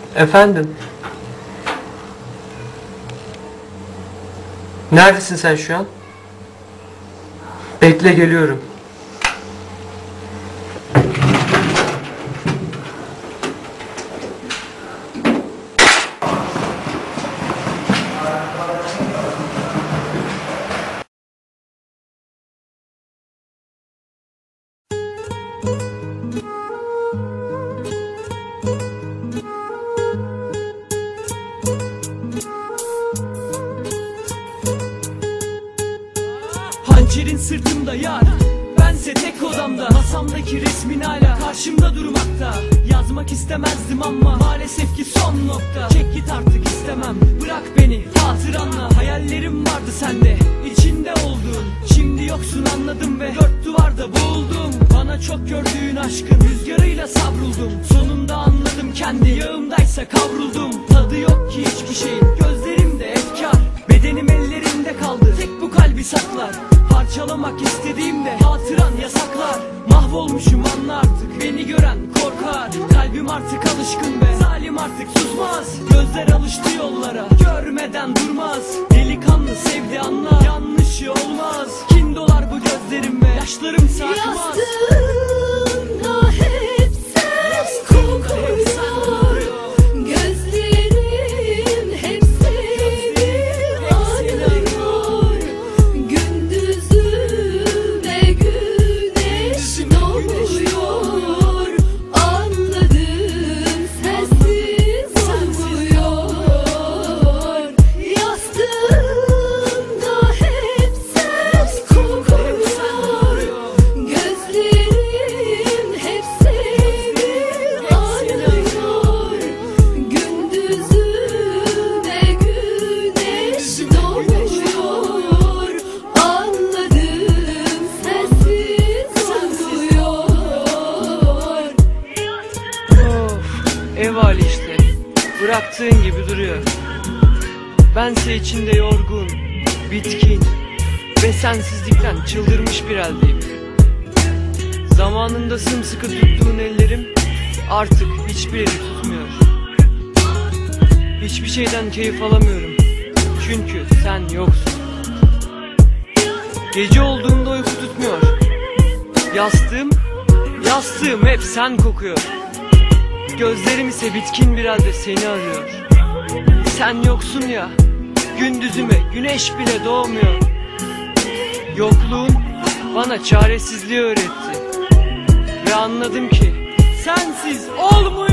Efendim? Neredesin sen şu an? Bekle, geliyorum. Hançerin sırtımda yar, bense tek odamda. Masamdaki resmin hala karşımda durmakta. Yazmak istemezdim ama maalesef ki son nokta. Çek git artık istemem, bırak beni hatıranla. Hayallerim vardı sende, içinde olduğun. Şimdi yoksun anladım ve dört duvarda boğuldum. Bana çok gördüğün aşkın rüzgarıyla savruldum. Sonunda anladım kendi yağımdaysa kavruldum. Tadı yok ki hiçbir şeyin, gözlerimde efkar. Bedenim ellerimde kaldı, tek bu kalbi saklar. Parçalamak istediğimde hatıran yasaklar. Mahvolmuşum anla artık, beni gören korkar. Kalbim artık alışkın ve zalim artık susmaz. Gözler alıştı yollara, görmeden durmaz. Delikanlı sevdi anla, yanlışı olmaz. Kin dolar bu gözlerim ve yaşlarım sarkmaz. Yastığımda hep sen kokuyor. Gözlerim hep seni arıyor. Gündüzüme güneş doğuyor. Anladım sensiz olmuyor. Yastığımda hep sen kokuyor. Gözlerim hep seni arıyor. Gündüzüme güneş doğuyor. Anladım sensiz olmuyor. Of, ev hali işte. Bıraktığın gibi duruyor. Bense içinde yorgun, bitkin ve sensizlikten çıldırmış bir haldeyim. Zamanında sımsıkı tuttuğun ellerim artık hiçbir eli tutmuyor. Hiçbir şeyden keyif alamıyorum. Çünkü sen yoksun. Gece olduğunda uyku tutmuyor. Yastığım hep sen kokuyor. Gözlerim ise bitkin bir halde seni arıyor. Sen yoksun ya, gündüzüme güneş bile doğmuyor. Yokluğun bana çaresizliği öğretti. Ve anladım ki sensiz olmuyor.